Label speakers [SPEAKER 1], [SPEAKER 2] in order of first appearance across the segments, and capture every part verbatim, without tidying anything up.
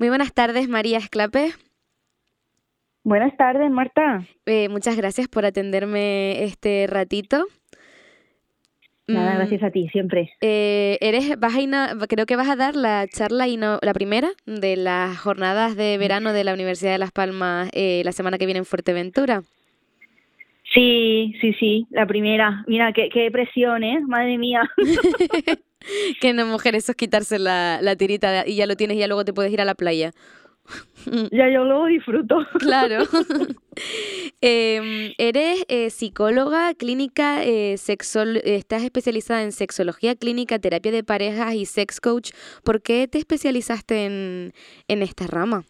[SPEAKER 1] Muy buenas tardes, María Esclape.
[SPEAKER 2] Buenas tardes, Marta.
[SPEAKER 1] Eh, muchas gracias por atenderme este ratito.
[SPEAKER 2] Nada,
[SPEAKER 1] Mm,
[SPEAKER 2] gracias a ti, siempre.
[SPEAKER 1] eh, eres, vas a ina- creo que vas a dar la charla, ino- la primera de las jornadas de verano de la Universidad de Las Palmas eh, la semana que viene en Fuerteventura.
[SPEAKER 2] Sí, sí, sí, la primera. Mira, qué, qué presión, ¿eh? Madre mía.
[SPEAKER 1] Que no, mujer, eso es quitarse la, la tirita de- y ya lo tienes y ya luego te puedes ir a la playa.
[SPEAKER 2] Ya yo luego disfruto.
[SPEAKER 1] Claro. Em, eres eh, psicóloga clínica, eh, sexol- estás especializada en sexología clínica, terapia de parejas y sex coach. ¿Por qué te especializaste en, en esta rama?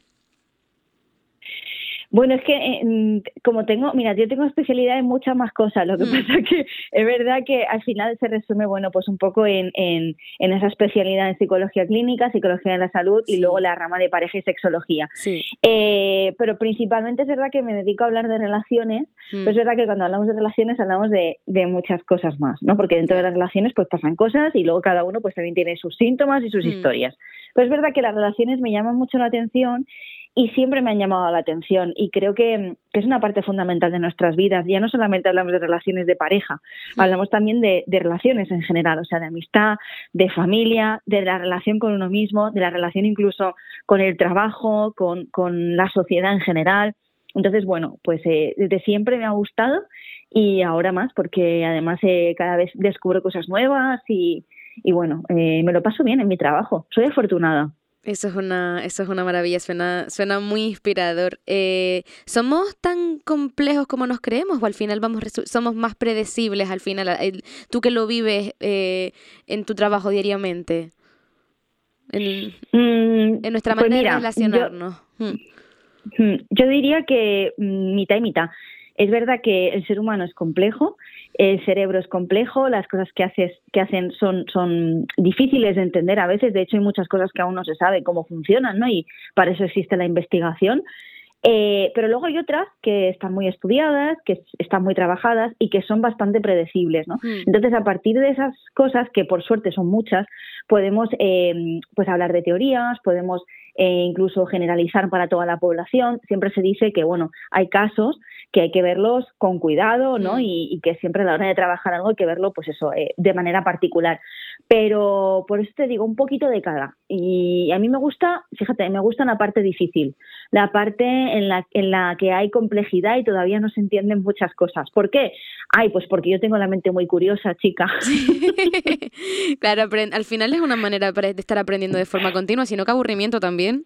[SPEAKER 2] Bueno, es que eh, como tengo, mira, yo tengo especialidad en muchas más cosas, lo que
[SPEAKER 1] Hmm,
[SPEAKER 2] pasa que es verdad que al final se resume, bueno, pues un poco en, en, en esa especialidad en psicología clínica, psicología de la salud y luego
[SPEAKER 1] sí,
[SPEAKER 2] la rama de pareja y sexología.
[SPEAKER 1] sí.
[SPEAKER 2] Eh, pero principalmente es verdad que me dedico a hablar de relaciones,
[SPEAKER 1] Hmm,
[SPEAKER 2] pero es verdad que cuando hablamos de relaciones hablamos de, de muchas cosas más, ¿no? Porque dentro de
[SPEAKER 1] ya.
[SPEAKER 2] las relaciones pues pasan cosas y luego cada uno pues también tiene sus síntomas y sus
[SPEAKER 1] Hmm,
[SPEAKER 2] historias. Pero es verdad que las relaciones me llaman mucho la atención y siempre me han llamado la atención y creo que, que es una parte fundamental de nuestras vidas. Ya no solamente hablamos de relaciones de pareja,
[SPEAKER 1] hmm,
[SPEAKER 2] hablamos también de, de relaciones en general, o sea, de amistad, de familia, de la relación con uno mismo, de la relación incluso con el trabajo, con, con la sociedad en general. Entonces, bueno, pues eh, desde siempre me ha gustado y ahora más porque además eh, cada vez descubro cosas nuevas y, y bueno, eh, me lo paso bien en mi trabajo. Soy afortunada.
[SPEAKER 1] Eso es una, eso es una maravilla, suena, suena muy inspirador. Eh, ¿somos tan complejos como nos creemos o al final vamos resu- somos más predecibles al final? El- tú que lo vives eh, en tu trabajo diariamente, en,
[SPEAKER 2] Mm,
[SPEAKER 1] en nuestra
[SPEAKER 2] pues
[SPEAKER 1] manera de
[SPEAKER 2] mira, yo,
[SPEAKER 1] relacionarnos. Mm,
[SPEAKER 2] mm, yo diría que mm, mitad y mitad. Es verdad que el ser humano es complejo, el cerebro es complejo, las cosas que haces, que hacen son, son difíciles de entender a veces. De hecho, hay muchas cosas que aún no se sabe cómo funcionan, ¿no? Y para eso existe la investigación. Eh, pero luego hay otras que están muy estudiadas, que están muy trabajadas y que son bastante predecibles, ¿no?
[SPEAKER 1] mm,
[SPEAKER 2] Entonces, a partir de esas cosas, que por suerte son muchas, podemos eh, pues hablar de teorías, podemos eh, incluso generalizar para toda la población. Siempre se dice que, bueno, hay casos que hay que verlos con cuidado, ¿no?
[SPEAKER 1] mm.
[SPEAKER 2] Y, y que siempre a la hora de trabajar algo hay que verlo, pues eso, eh, de manera particular. Pero por eso te digo, un poquito de cada. Y a mí me gusta, fíjate, me gusta la parte difícil, la parte en la, en la que hay complejidad y todavía no se entienden muchas cosas. ¿Por qué? Ay, pues porque yo tengo la mente muy curiosa, chica.
[SPEAKER 1] Claro, apren- al final es una manera para- de estar aprendiendo de forma continua, sino que aburrimiento también.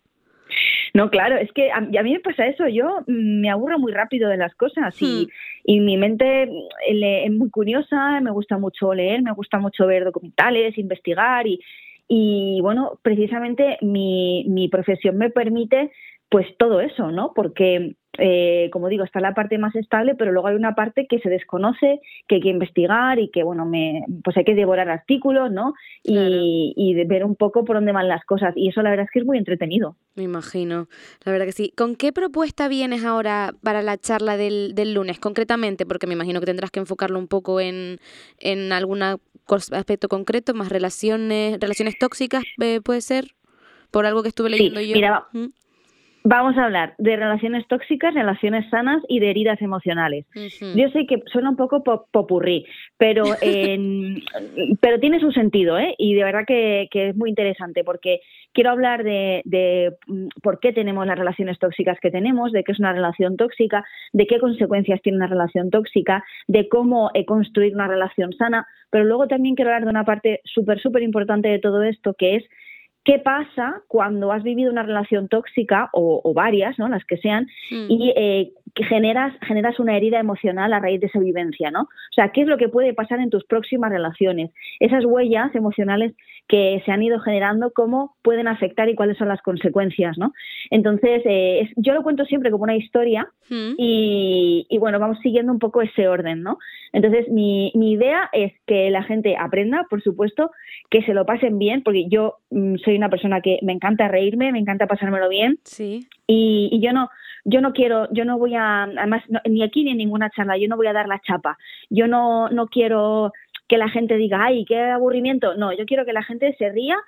[SPEAKER 2] No, claro, es que a, a mí me pasa eso, yo mm, me aburro muy rápido de las cosas
[SPEAKER 1] Hmm,
[SPEAKER 2] y, y mi mente mm, le- es muy curiosa, me gusta mucho leer, me gusta mucho ver documentales, investigar y, y bueno, precisamente mi, mi profesión me permite pues todo eso, ¿no? Porque, eh, como digo, está la parte más estable, pero luego hay una parte que se desconoce, que hay que investigar y que, bueno, me, pues hay que devorar artículos, ¿no?
[SPEAKER 1] claro.
[SPEAKER 2] Y, y de ver un poco por dónde van las cosas. Y eso la verdad es que es muy entretenido.
[SPEAKER 1] Me imagino, la verdad que sí. ¿Con qué propuesta vienes ahora para la charla del, del lunes, concretamente? Porque me imagino que tendrás que enfocarlo un poco en, en algún aspecto concreto, más relaciones, relaciones tóxicas, eh, puede ser, por algo que estuve
[SPEAKER 2] Sí,
[SPEAKER 1] leyendo yo.
[SPEAKER 2] mira,
[SPEAKER 1] ¿Mm?
[SPEAKER 2] vamos a hablar de relaciones tóxicas, relaciones sanas y de heridas emocionales.
[SPEAKER 1] Ujú.
[SPEAKER 2] Yo sé que suena un poco pop popurrí, pero, eh, pero tiene su sentido, ¿eh? Y de verdad que, que es muy interesante porque quiero hablar de, de por qué tenemos las relaciones tóxicas que tenemos, de qué es una relación tóxica, de qué consecuencias tiene una relación tóxica, de cómo eh, construir una relación sana, pero luego también quiero hablar de una parte súper, súper importante de todo esto, que es ¿qué pasa cuando has vivido una relación tóxica o, o varias, ¿no? Las que sean,
[SPEAKER 1] Mm,
[SPEAKER 2] y eh, que generas, generas una herida emocional a raíz de esa vivencia, ¿no? O sea, ¿qué es lo que puede pasar en tus próximas relaciones? Esas huellas emocionales que se han ido generando, ¿cómo pueden afectar y cuáles son las consecuencias, ¿no? Entonces, eh, es, yo lo cuento siempre como una historia
[SPEAKER 1] mm,
[SPEAKER 2] y, y, bueno, vamos siguiendo un poco ese orden, ¿no? Entonces, mi, mi idea es que la gente aprenda, por supuesto, que se lo pasen bien, porque yo mmm, soy una persona que me encanta reírme, me encanta pasármelo bien
[SPEAKER 1] sí,
[SPEAKER 2] y, y yo no yo no quiero, yo no voy a, además no, ni aquí ni en ninguna charla, yo no voy a dar la chapa, yo no, no quiero que la gente diga, ay, qué aburrimiento, no, yo quiero que la gente se ría,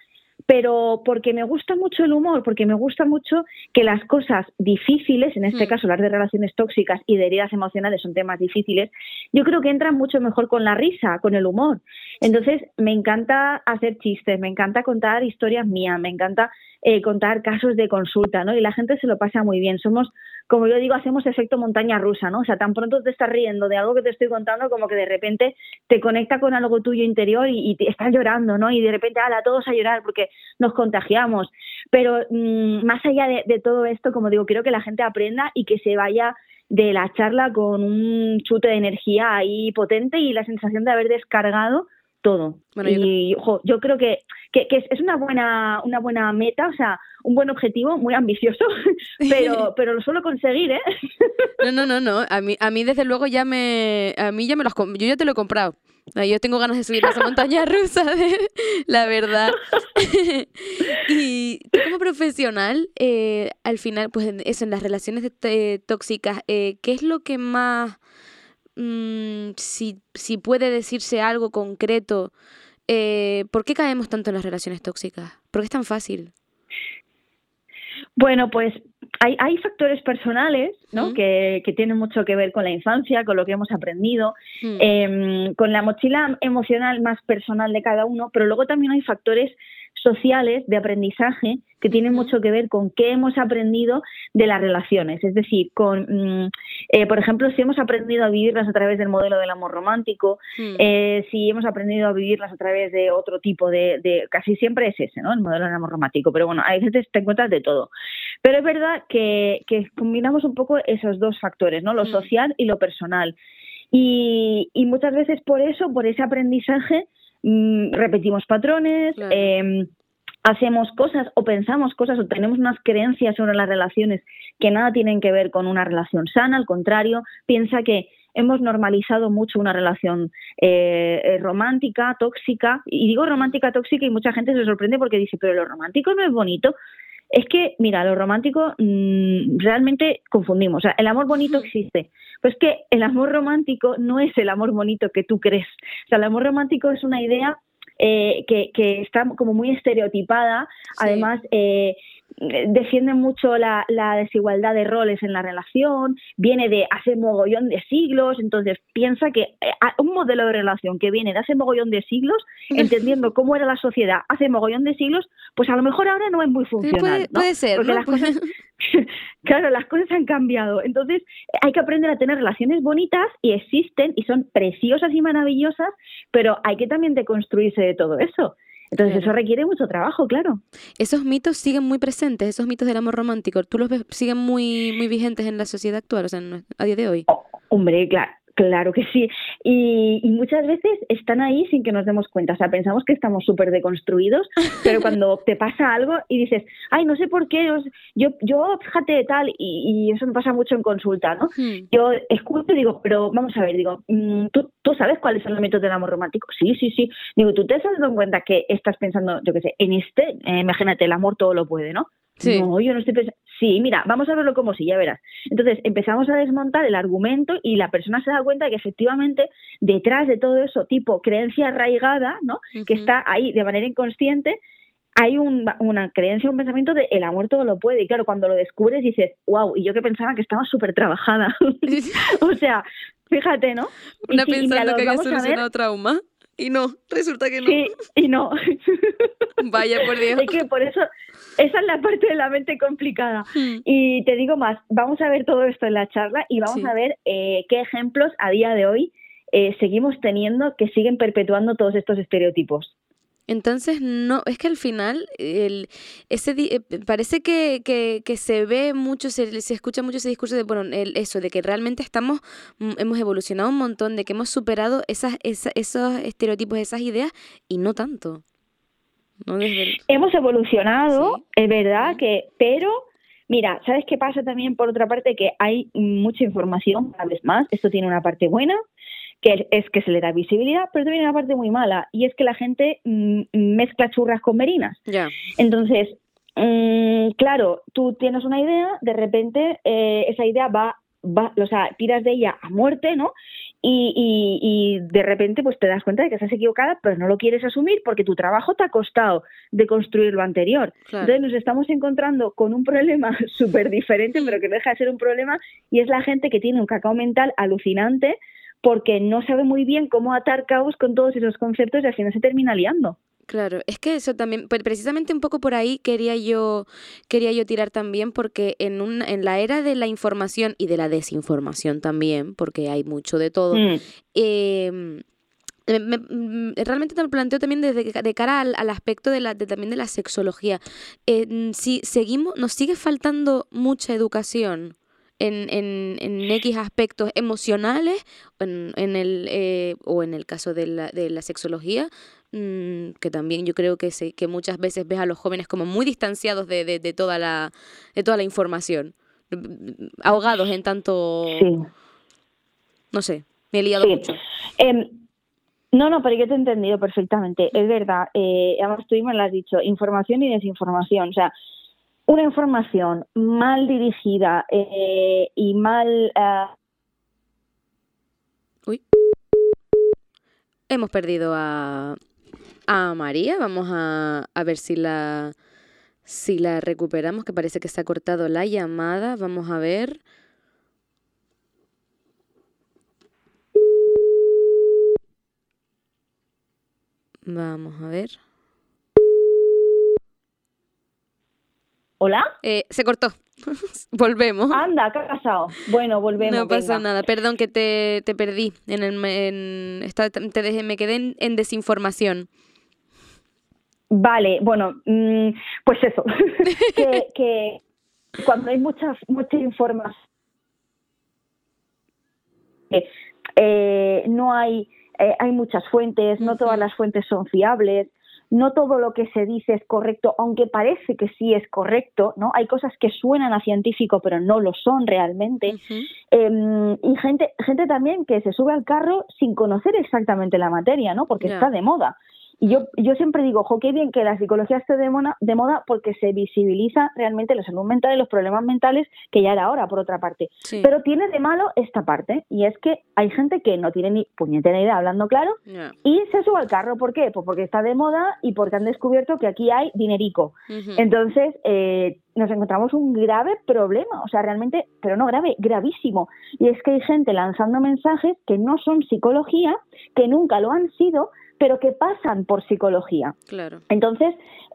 [SPEAKER 2] pero porque me gusta mucho el humor, porque me gusta mucho que las cosas difíciles, en este mm. caso las de relaciones tóxicas y de heridas emocionales son temas difíciles, yo creo que entran mucho mejor con la risa, con el humor. Entonces, me encanta hacer chistes, me encanta contar historias mías, me encanta eh, contar casos de consulta, ¿no? Y la gente se lo pasa muy bien. Somos, como yo digo, hacemos efecto montaña rusa, ¿no? O sea, tan pronto te estás riendo de algo que te estoy contando como que de repente te conecta con algo tuyo interior y, y te estás llorando, ¿no? Y de repente, ala, todos a llorar porque nos contagiamos. Pero mmm, más allá de, de todo esto, como digo, quiero que la gente aprenda y que se vaya de la charla con un chute de energía ahí potente y la sensación de haber descargado todo. Bueno, y yo, ojo, yo creo que, que, que es una buena una buena meta, o sea, un buen objetivo, muy ambicioso, pero pero lo suelo conseguir, ¿eh?
[SPEAKER 1] No, no, no, no. A mí, a mí desde luego ya me, a mí ya me lo has, yo ya te lo he comprado. Yo tengo ganas de subir a esa montaña rusa, de, la verdad. Y tú como profesional, eh, al final, pues eso, en las relaciones de, eh, tóxicas, eh, ¿qué es lo que más... Mm, si, si puede decirse algo concreto, eh, ¿por qué caemos tanto en las relaciones tóxicas? ¿Por qué es tan fácil?
[SPEAKER 2] Bueno, pues hay, hay factores personales, ¿no? ¿Mm? que, que tienen mucho que ver con la infancia, con lo que hemos aprendido, ¿Mm? eh, con la mochila emocional más personal de cada uno, pero luego también hay factores sociales de aprendizaje que tienen uh-huh. mucho que ver con qué hemos aprendido de las relaciones, es decir, con, eh, por ejemplo, si hemos aprendido a vivirlas a través del modelo del amor romántico, uh-huh. eh, si hemos aprendido a vivirlas a través de otro tipo de, de, casi siempre es ese, ¿no? El modelo del amor romántico, pero bueno, a veces te encuentras de todo. Pero es verdad que, que combinamos un poco esos dos factores, ¿no? Lo uh-huh. social y lo personal. Y, y muchas veces por eso, por ese aprendizaje, mmm, repetimos patrones, claro. eh, hacemos cosas o pensamos cosas o tenemos unas creencias sobre las relaciones que nada tienen que ver con una relación sana, al contrario, piensa que hemos normalizado mucho una relación eh, romántica, tóxica, y digo romántica, tóxica y mucha gente se sorprende porque dice, pero lo romántico no es bonito. Es que, mira, lo romántico mmm, realmente confundimos. O sea, el amor bonito existe. Pero es que el amor romántico no es el amor bonito que tú crees. O sea, el amor romántico es una idea eh, que, que está como muy estereotipada. Sí. Además, eh, defiende mucho la, la desigualdad de roles en la relación, viene de hace mogollón de siglos, entonces piensa que un modelo de relación que viene de hace mogollón de siglos, entendiendo cómo era la sociedad hace mogollón de siglos, pues a lo mejor ahora no es muy funcional.
[SPEAKER 1] Puede,
[SPEAKER 2] ¿no?
[SPEAKER 1] puede ser,
[SPEAKER 2] porque
[SPEAKER 1] ¿no?
[SPEAKER 2] las cosas, claro, las cosas han cambiado, entonces hay que aprender a tener relaciones bonitas y existen y son preciosas y maravillosas, pero hay que también deconstruirse de todo eso. Entonces claro. Eso requiere mucho trabajo, claro.
[SPEAKER 1] Esos mitos siguen muy presentes, esos mitos del amor romántico, ¿tú los ves siguen muy muy vigentes en la sociedad actual, o sea, a día de hoy?
[SPEAKER 2] Oh, hombre, claro. Claro que sí, y, y muchas veces están ahí sin que nos demos cuenta, o sea, pensamos que estamos súper deconstruidos, pero cuando te pasa algo y dices, ay, no sé por qué, os, yo, yo fíjate tal, y, y eso me pasa mucho en consulta, ¿no? Hmm. Yo escucho y digo, pero vamos a ver, digo, ¿tú, ¿tú sabes cuáles son los métodos del amor romántico? Sí, sí, sí, digo, ¿tú te has dado cuenta que estás pensando, yo qué sé, en este, eh, imagínate, el amor todo lo puede, ¿no? Sí. No, yo no estoy pensando. Sí, mira, vamos a verlo como si, ya verás. Entonces empezamos a desmontar el argumento y la persona se da cuenta de que efectivamente detrás de todo eso, tipo creencia arraigada, ¿no? Uh-huh. Que está ahí de manera inconsciente, hay un, una creencia, un pensamiento de el amor todo lo puede. Y claro, cuando lo descubres dices, wow, y yo que pensaba que estaba súper trabajada. O sea, fíjate, ¿no?
[SPEAKER 1] Una
[SPEAKER 2] y,
[SPEAKER 1] pensando
[SPEAKER 2] y
[SPEAKER 1] que había solucionado trauma. Y no, resulta que no.
[SPEAKER 2] Sí, y no.
[SPEAKER 1] Vaya, por Dios.
[SPEAKER 2] Es que por eso, esa es la parte de la mente complicada. Hmm. Y te digo más, vamos a ver todo esto en la charla y vamos sí. a ver eh, qué ejemplos a día de hoy eh, seguimos teniendo que siguen perpetuando todos estos estereotipos.
[SPEAKER 1] Entonces, no, es que al final el, ese eh, parece que, que, que se ve mucho, se, se escucha mucho ese discurso de, bueno, el, eso, de que realmente estamos, hemos evolucionado un montón, de que hemos superado esas, esa, esos estereotipos, esas ideas, y no tanto. ¿No? Desde el...
[SPEAKER 2] Hemos evolucionado, sí. Es verdad, sí. que, pero... Mira, ¿sabes qué pasa también por otra parte? Que hay mucha información, cada vez más, esto tiene una parte buena, que es que se le da visibilidad, pero también una parte muy mala, y es que la gente mmm, mezcla churras con merinas.
[SPEAKER 1] Yeah.
[SPEAKER 2] Entonces, mmm, claro, tú tienes una idea, de repente eh, esa idea va, va, o sea, tiras de ella a muerte, ¿no? y, y, y de repente pues te das cuenta de que estás equivocada, pero no lo quieres asumir porque tu trabajo te ha costado de construir lo anterior.
[SPEAKER 1] Claro.
[SPEAKER 2] Entonces nos estamos encontrando con un problema súper diferente, pero que no deja de ser un problema, y es la gente que tiene un cacao mental alucinante porque no sabe muy bien cómo atar cabos con todos esos conceptos y al final se termina liando.
[SPEAKER 1] Claro, es que eso también, pues precisamente un poco por ahí quería yo, quería yo tirar también, porque en un, en la era de la información y de la desinformación también, porque hay mucho de todo,
[SPEAKER 2] Mm.
[SPEAKER 1] eh, me, me, realmente te lo planteo también desde de cara al, al aspecto de la, de, también de la sexología. Eh, si seguimos, nos sigue faltando mucha educación en, en, en X aspectos emocionales, en, en el, eh, o en el caso de la, de la sexología, mmm, que también yo creo que, se, que muchas veces ves a los jóvenes como muy distanciados de, de, de, toda, la, de toda la información, ahogados en tanto...
[SPEAKER 2] Sí.
[SPEAKER 1] No sé, me he liado
[SPEAKER 2] sí.
[SPEAKER 1] mucho.
[SPEAKER 2] Eh, no, no, pero yo te he entendido perfectamente, es verdad. Eh, además tú mismo lo has dicho, información y desinformación, o sea, una información mal dirigida eh, y mal... Uh...
[SPEAKER 1] Uy. Hemos perdido a, a María. Vamos a, a ver si la, si la recuperamos, que parece que se ha cortado la llamada. Vamos a ver. Vamos a ver.
[SPEAKER 2] ¿Hola?
[SPEAKER 1] Eh, se cortó. Volvemos.
[SPEAKER 2] Anda, ¿qué ha pasado? Bueno, volvemos.
[SPEAKER 1] No pasa
[SPEAKER 2] venga.
[SPEAKER 1] nada. Perdón que te, te perdí. En el, en, esta, te dejé, me quedé en, en desinformación.
[SPEAKER 2] Vale, bueno, mmm, pues eso. que, que cuando hay mucha, mucha información, eh, no hay, eh, hay muchas fuentes, no todas las fuentes son fiables. No todo lo que se dice es correcto, aunque parece que sí es correcto, ¿no? Hay cosas que suenan a científico, pero no lo son realmente. Uh-huh. Eh, y gente, gente también que se sube al carro sin conocer exactamente la materia, ¿no? Porque yeah. está de moda. Y yo, yo siempre digo, jo, qué bien que la psicología esté de moda, de moda porque se visibiliza realmente la salud mental y los problemas mentales, que ya era hora, por otra parte. Sí. Pero tiene de malo esta parte, y es que hay gente que no tiene ni puñetera idea, hablando claro, yeah. y se sube al carro. ¿Por qué? Pues porque está de moda y porque han descubierto que aquí hay dinerico. Uh-huh. Entonces, eh, nos encontramos un grave problema, o sea, realmente, pero no grave, gravísimo. Y es que hay gente lanzando mensajes que no son psicología, que nunca lo han sido, pero que pasan por psicología.
[SPEAKER 1] Claro.
[SPEAKER 2] Entonces,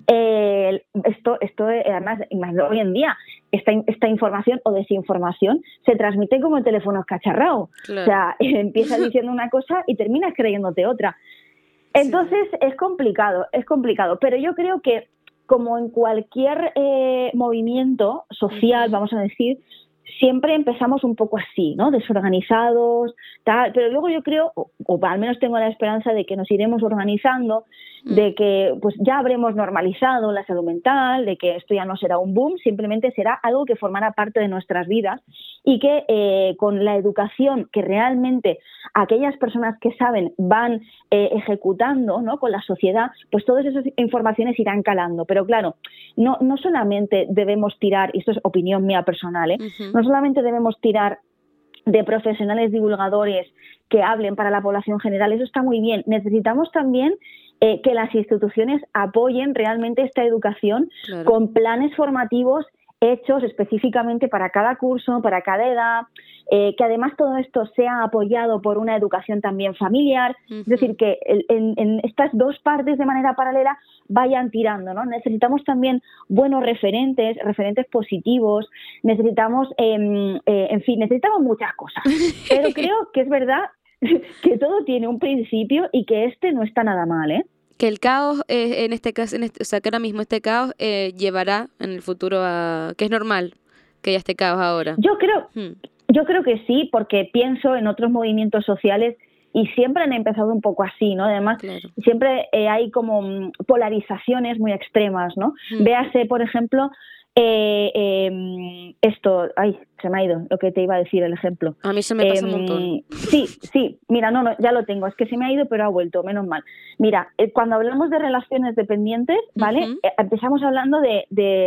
[SPEAKER 2] eh, esto, esto además, hoy en día, esta, esta información o desinformación se transmite como el teléfono escacharrado. Claro. O sea, empiezas diciendo una cosa y terminas creyéndote otra. Entonces, sí. es complicado, es complicado. Pero yo creo que, como en cualquier eh, movimiento social, uh-huh. vamos a decir, siempre empezamos un poco así, ¿no? Desorganizados, tal, pero luego yo creo, o, o al menos tengo la esperanza de que nos iremos organizando, mm. de que pues ya habremos normalizado la salud mental, de que esto ya no será un boom, simplemente será algo que formará parte de nuestras vidas, y que eh, con la educación que realmente aquellas personas que saben van eh, ejecutando, ¿no? Con la sociedad, pues todas esas informaciones irán calando. Pero claro, no, no solamente debemos tirar, y esto es opinión mía personal, ¿eh? Uh-huh. No solamente debemos tirar de profesionales divulgadores que hablen para la población general, eso está muy bien. Necesitamos también eh, que las instituciones apoyen realmente esta educación, claro. con planes formativos hechos específicamente para cada curso, para cada edad, eh, que además todo esto sea apoyado por una educación también familiar, uh-huh. es decir, que el, en, en estas dos partes de manera paralela vayan tirando, ¿no? Necesitamos también buenos referentes, referentes positivos, necesitamos, eh, eh, en fin, necesitamos muchas cosas, pero creo que es verdad que todo tiene un principio y que este no está nada mal, ¿eh?
[SPEAKER 1] Que el caos, eh, en este caso, en este, o sea, que ahora mismo este caos eh, llevará en el futuro a... que es normal que haya este caos ahora.
[SPEAKER 2] Yo creo, hmm. yo creo que sí, porque pienso en otros movimientos sociales y siempre han empezado un poco así, ¿no? Además, claro. siempre eh, hay como polarizaciones muy extremas, ¿no? Hmm. Véase, por ejemplo... Eh, eh, esto, ay, se me ha ido lo que te iba a decir, el ejemplo.
[SPEAKER 1] A mí se me pasa
[SPEAKER 2] eh,
[SPEAKER 1] un montón.
[SPEAKER 2] Sí, sí, mira, no, no, ya lo tengo, es que se me ha ido pero ha vuelto, menos mal. Mira, eh, cuando hablamos de relaciones dependientes, ¿vale? Uh-huh. Eh, empezamos hablando de, de,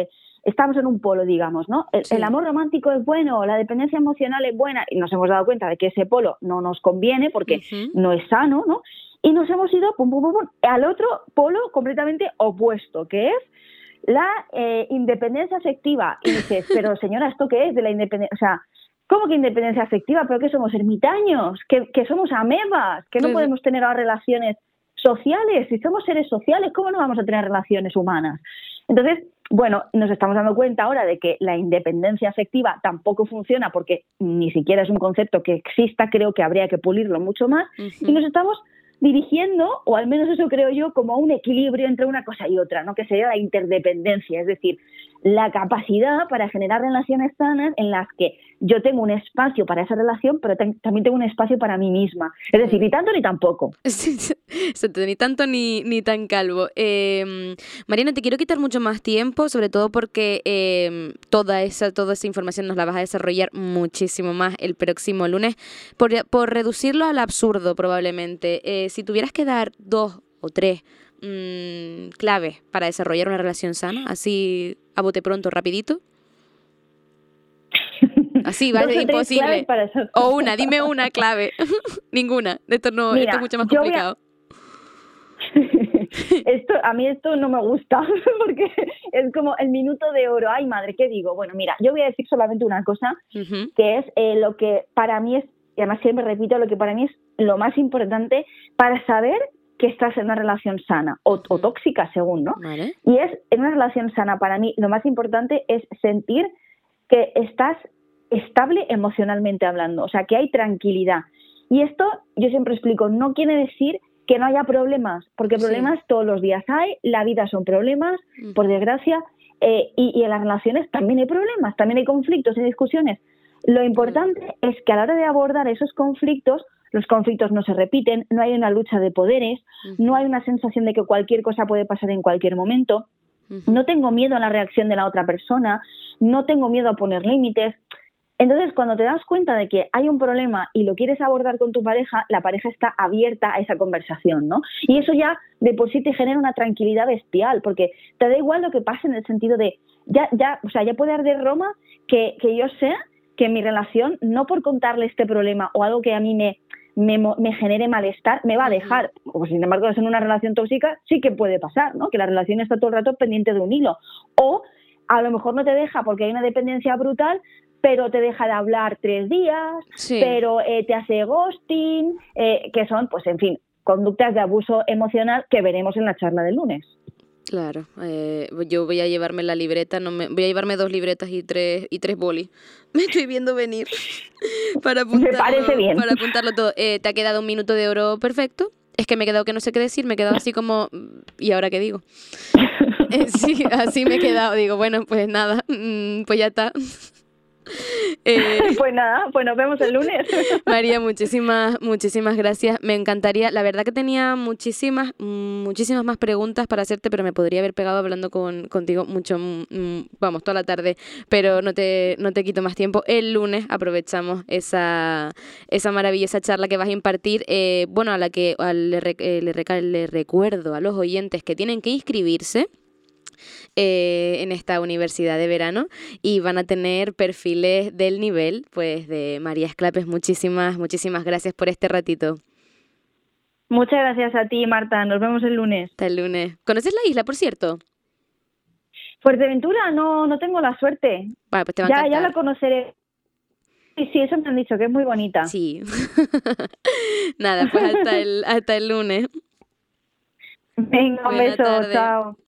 [SPEAKER 2] estamos en un polo, digamos, ¿no? El,
[SPEAKER 1] Sí.
[SPEAKER 2] el amor romántico es bueno, la dependencia emocional es buena, y nos hemos dado cuenta de que ese polo no nos conviene porque
[SPEAKER 1] Ujú.
[SPEAKER 2] no es sano, ¿no? Y nos hemos ido pum, pum, pum, pum, al otro polo completamente opuesto, que es la eh, independencia afectiva. Y dices, pero señora, ¿esto qué es de la independencia? O sea, ¿cómo que independencia afectiva? ¿Pero qué somos, ermitaños? ¿Que, que somos amebas? ¿Que no
[SPEAKER 1] Claro.
[SPEAKER 2] podemos tener ahora relaciones sociales? Si somos seres sociales, ¿cómo no vamos a tener relaciones humanas? Entonces, bueno, nos estamos dando cuenta ahora de que la independencia afectiva tampoco funciona porque ni siquiera es un concepto que exista, creo que habría que pulirlo mucho más,
[SPEAKER 1] Ujú.
[SPEAKER 2] y nos estamos dirigiendo, o al menos eso creo yo, como a un equilibrio entre una cosa y otra, ¿no? Que sería la interdependencia, es decir, la capacidad para generar relaciones sanas en las que yo tengo un espacio para esa relación, pero ten- también tengo un espacio para mí misma. Es decir, ni tanto ni tampoco.
[SPEAKER 1] Sí, sí, exacto, ni tanto ni, ni tan calvo. Eh, Mariana, te quiero quitar mucho más tiempo, sobre todo porque eh, toda esa, toda esa información nos la vas a desarrollar muchísimo más el próximo lunes, por, por reducirlo al absurdo probablemente. Eh, si tuvieras que dar dos o tres mm, claves para desarrollar una relación sana, así a bote pronto, rapidito. Así, va a
[SPEAKER 2] Dos
[SPEAKER 1] ser
[SPEAKER 2] o tres claves
[SPEAKER 1] imposible.
[SPEAKER 2] para eso.
[SPEAKER 1] O una, dime una clave. Ninguna. Esto no, esto
[SPEAKER 2] Mira,
[SPEAKER 1] es mucho más
[SPEAKER 2] yo voy
[SPEAKER 1] complicado.
[SPEAKER 2] esto, a mí esto no me gusta porque es como el minuto de oro. Ay, madre, ¿qué digo? Bueno, mira, yo voy a decir solamente una cosa,
[SPEAKER 1] Ujú.
[SPEAKER 2] que es eh, lo que para mí es, y además siempre repito, lo que para mí es lo más importante para saber que estás en una relación sana o, o
[SPEAKER 1] Ujú.
[SPEAKER 2] tóxica, según, ¿no?
[SPEAKER 1] Vale.
[SPEAKER 2] Y es, en una relación sana, para mí, lo más importante es sentir que estás estable emocionalmente hablando, o sea, que hay tranquilidad. Y esto, yo siempre explico, no quiere decir que no haya problemas, porque
[SPEAKER 1] Sí.
[SPEAKER 2] problemas todos los días hay, la vida son problemas,
[SPEAKER 1] Ujú.
[SPEAKER 2] por desgracia, eh, y, y en las relaciones también hay problemas, también hay conflictos y discusiones. Lo importante es que a la hora de abordar esos conflictos, los conflictos no se repiten, no hay una lucha de poderes,
[SPEAKER 1] Ujú.
[SPEAKER 2] no hay una sensación de que cualquier cosa puede pasar en cualquier momento,
[SPEAKER 1] Ujú.
[SPEAKER 2] no tengo miedo a la reacción de la otra persona, no tengo miedo a poner límites. Entonces, cuando te das cuenta de que hay un problema y lo quieres abordar con tu pareja, la pareja está abierta a esa conversación, ¿no? Y eso ya de por sí te genera una tranquilidad bestial, porque te da igual lo que pase en el sentido de, ya, ya, o sea, ya puede arder Roma, que, que yo sé que mi relación, no por contarle este problema o algo que a mí me, me, me genere malestar, me va a dejar. O sin embargo, en una relación tóxica sí que puede pasar, ¿no? Que la relación está todo el rato pendiente de un hilo. O a lo mejor no te deja porque hay una dependencia brutal, pero te deja de hablar tres días,
[SPEAKER 1] Sí.
[SPEAKER 2] pero eh, te hace ghosting, eh, que son, pues en fin, conductas de abuso emocional que veremos en la charla del lunes.
[SPEAKER 1] Claro, eh, yo voy a llevarme la libreta, no me, voy a llevarme dos libretas y tres y tres bolis. Me estoy viendo venir para apuntarlo,
[SPEAKER 2] Me parece bien.
[SPEAKER 1] para apuntarlo todo. Eh, ¿te ha quedado un minuto de oro perfecto? Es que me he quedado que no sé qué decir, me he quedado así como, ¿y ahora qué digo? Eh, sí, así me he quedado. Digo, bueno, pues nada, mm, pues ya está. Eh,
[SPEAKER 2] Pues nada, pues nos vemos el lunes.
[SPEAKER 1] María, muchísimas, muchísimas gracias. Me encantaría, la verdad que tenía muchísimas, muchísimas más preguntas para hacerte, pero me podría haber pegado hablando con, contigo mucho, mm, vamos, toda la tarde, pero no te, no te quito más tiempo. El lunes aprovechamos esa, esa maravillosa charla que vas a impartir, eh, bueno, a la que a, le, eh, le, reca- le recuerdo a los oyentes que tienen que inscribirse. Eh, en esta universidad de verano y van a tener perfiles del nivel pues de María Esclapes. Muchísimas, muchísimas gracias por este ratito.
[SPEAKER 2] Muchas gracias a ti, Marta. Nos vemos el lunes.
[SPEAKER 1] Hasta el lunes. ¿Conoces la isla, por cierto?
[SPEAKER 2] Fuerteventura, no, no tengo la suerte.
[SPEAKER 1] Bueno, pues te va a
[SPEAKER 2] Ya,
[SPEAKER 1] encantar.
[SPEAKER 2] ya la conoceré. Sí, sí, eso me han dicho, que es muy bonita.
[SPEAKER 1] Sí. Nada, pues hasta el, hasta el lunes.
[SPEAKER 2] Venga, un
[SPEAKER 1] Buena
[SPEAKER 2] beso,
[SPEAKER 1] tarde.
[SPEAKER 2] chao.